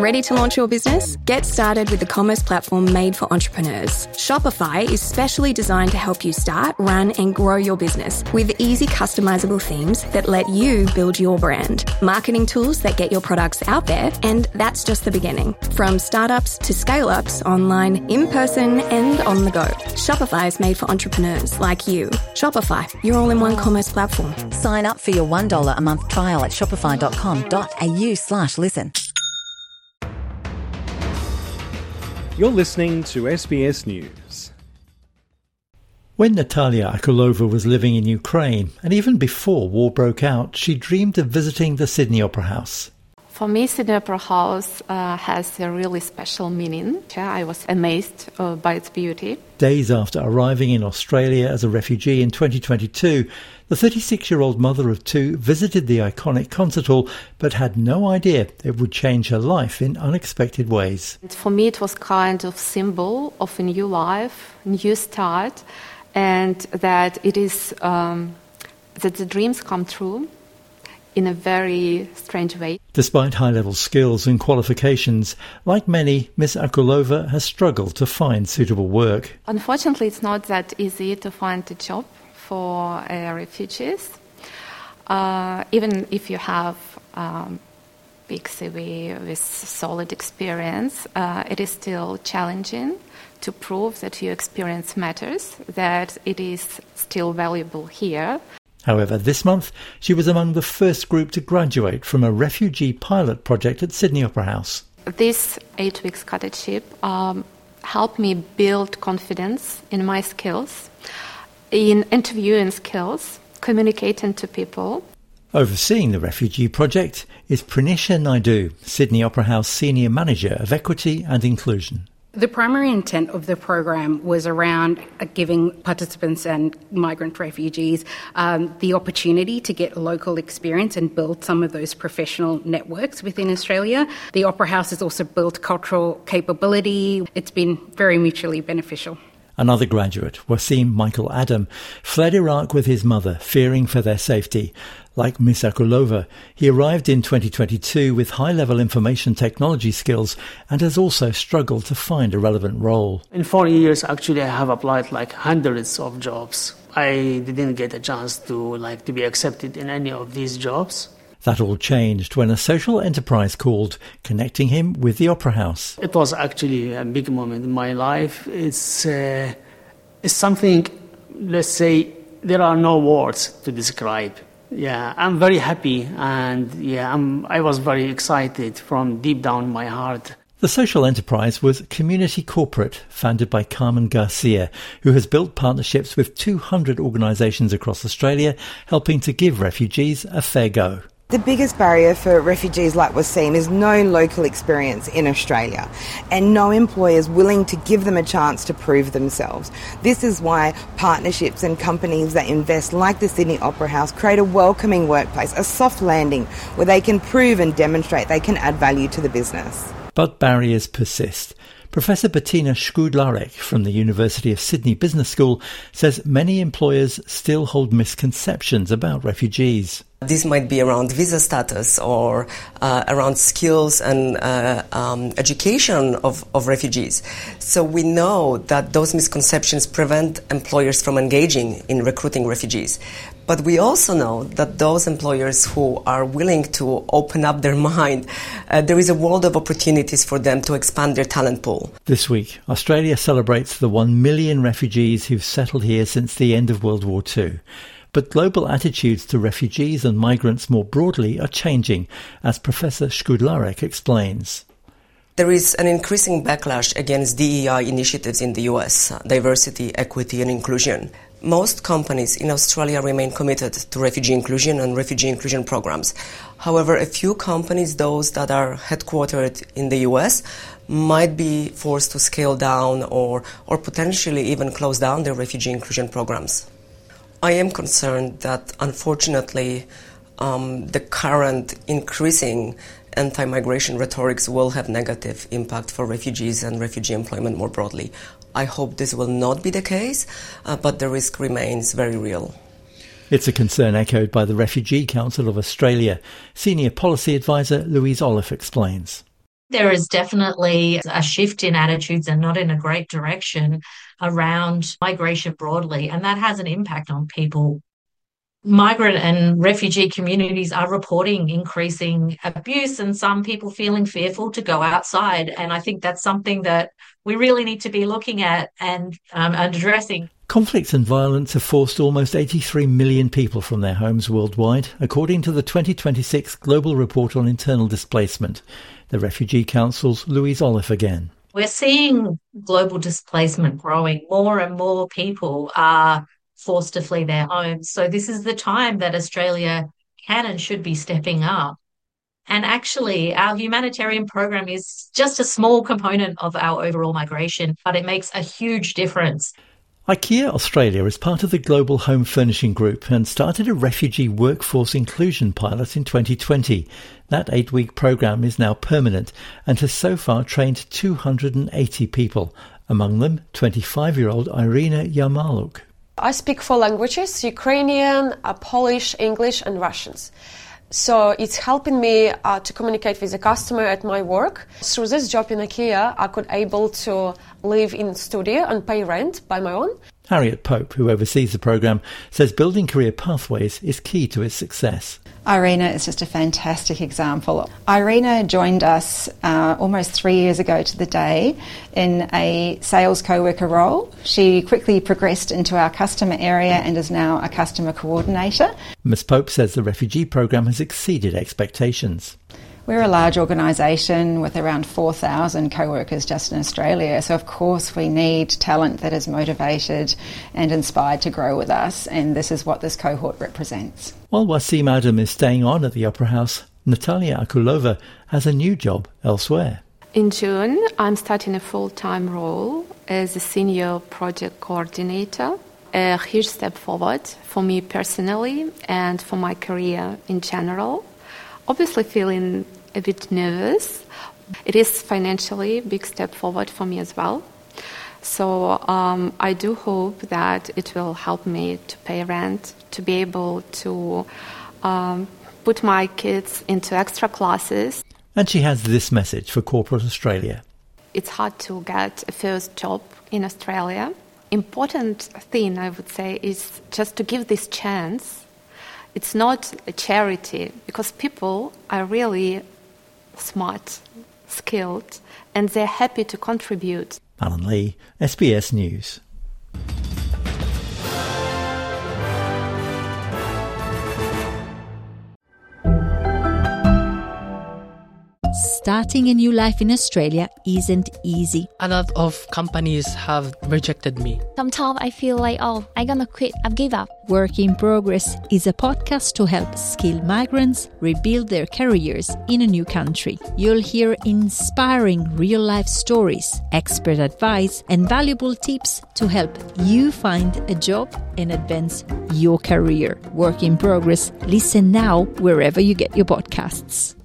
Ready to launch your business? Get started with the commerce platform made for entrepreneurs. Shopify is specially designed to help you start, run and grow your business with easy customizable themes that let you build your brand, marketing tools that get your products out there, and that's just the beginning. From startups to scale-ups, online, in person and on the go. Shopify is made for entrepreneurs like you. Shopify, your all-in-one commerce platform. Sign up for your $1 a month trial at shopify.com.au/listen. You're listening to SBS News. When Natalia Akulova was living in Ukraine, and even before war broke out, she dreamed of visiting the Sydney Opera House. For me, Sydney Opera House has a really special meaning. I was amazed by its beauty. Days after arriving in Australia as a refugee in 2022, the 36-year-old mother of two visited the iconic concert hall but had no idea it would change her life in unexpected ways. For me, it was kind of symbol of a new life, new start, and that it is that the dreams come true in a very strange way. Despite high-level skills and qualifications, like many, Miss Akulova has struggled to find suitable work. Unfortunately, it's not that easy to find a job for refugees. Even if you have big CV with solid experience, it is still challenging to prove that your experience matters, that it is still valuable here. However, this month, she was among the first group to graduate from a refugee pilot project at Sydney Opera House. This 8 weeks cottageship helped me build confidence in my skills, in interviewing skills, communicating to people. Overseeing the refugee project is Pranisha Naidu, Sydney Opera House Senior Manager of Equity and Inclusion. The primary intent of the program was around giving participants and migrant refugees the opportunity to get local experience and build some of those professional networks within Australia. The Opera House has also built cultural capability. It's been very mutually beneficial. Another graduate, Wasim Michael Adam, fled Iraq with his mother, fearing for their safety. Like Miss Akulova, he arrived in 2022 with high-level information technology skills and has also struggled to find a relevant role. In 4 years, actually, I have applied hundreds of jobs. I didn't get a chance to be accepted in any of these jobs. That all changed when a social enterprise called, connecting him with the Opera House. It was actually a big moment in my life. It's something, let's say, there are no words to describe. Yeah, I'm very happy and I was very excited from deep down my heart. The social enterprise was Community Corporate, founded by Carmen Garcia, who has built partnerships with 200 organisations across Australia, helping to give refugees a fair go. The biggest barrier for refugees like Wasim is no local experience in Australia and no employers willing to give them a chance to prove themselves. This is why partnerships and companies that invest like the Sydney Opera House create a welcoming workplace, a soft landing where they can prove and demonstrate they can add value to the business. But barriers persist. Professor Bettina Skudlarek from the University of Sydney Business School says many employers still hold misconceptions about refugees. This might be around visa status or around skills and education of refugees. So we know that those misconceptions prevent employers from engaging in recruiting refugees. But we also know that those employers who are willing to open up their mind, there is a world of opportunities for them to expand their talent pool. This week, Australia celebrates the 1 million refugees who've settled here since the end of World War II. But global attitudes to refugees and migrants more broadly are changing, as Professor Skudlarek explains. There is an increasing backlash against DEI initiatives in the US, diversity, equity and inclusion. Most companies in Australia remain committed to refugee inclusion and refugee inclusion programs. However, a few companies, those that are headquartered in the US, might be forced to scale down or potentially even close down their refugee inclusion programs. I am concerned that, unfortunately, the current increasing anti-migration rhetorics will have negative impact for refugees and refugee employment more broadly. I hope this will not be the case, but the risk remains very real. It's a concern echoed by the Refugee Council of Australia. Senior Policy Advisor Louise Olive explains. there is definitely a shift in attitudes and not in a great direction around migration broadly, and that has an impact on people. Migrant and refugee communities are reporting increasing abuse and some people feeling fearful to go outside. And I think that's something that we really need to be looking at and addressing. Conflicts and violence have forced almost 83 million people from their homes worldwide, according to the 2026 Global Report on Internal Displacement. The Refugee Council's Louise Olive again. We're seeing global displacement growing. More and more people are forced to flee their homes. So this is the time that Australia can and should be stepping up. And actually, our humanitarian program is just a small component of our overall migration, but it makes a huge difference. IKEA Australia is part of the Global Home Furnishing Group and started a refugee workforce inclusion pilot in 2020. That 8-week program is now permanent and has so far trained 280 people, among them 25-year-old Irina Yarmaluk. I speak 4 languages: Ukrainian, Polish, English and Russians. So it's helping me to communicate with the customer at my work. Through this job in IKEA, I could able to live in studio and pay rent by my own. Harriet Pope, who oversees the programme, says building career pathways is key to its success. Irina is just a fantastic example. Irina joined us almost 3 years ago to the day in a sales co-worker role. She quickly progressed into our customer area and is now a customer coordinator. Ms Pope says the refugee programme has exceeded expectations. We're a large organisation with around 4,000 co-workers just in Australia, so of course we need talent that is motivated and inspired to grow with us, and this is what this cohort represents. While Wasim Adam is staying on at the Opera House, Natalia Akulova has a new job elsewhere. In June, I'm starting a full-time role as a senior project coordinator. A huge step forward for me personally and for my career in general. Obviously feeling a bit nervous. It is financially a big step forward for me as well. So I do hope that it will help me to pay rent, to be able to put my kids into extra classes. And she has this message for corporate Australia. It's hard to get a first job in Australia. Important thing, I would say, is just to give this chance. It's not a charity because people are really smart, skilled, and they're happy to contribute. Alan Lee, SBS News. Starting a new life in Australia isn't easy. A lot of companies have rejected me. Sometimes I feel like, I'm gonna quit, I've given up. Work in Progress is a podcast to help skilled migrants rebuild their careers in a new country. You'll hear inspiring real-life stories, expert advice, and valuable tips to help you find a job and advance your career. Work in Progress. Listen now wherever you get your podcasts.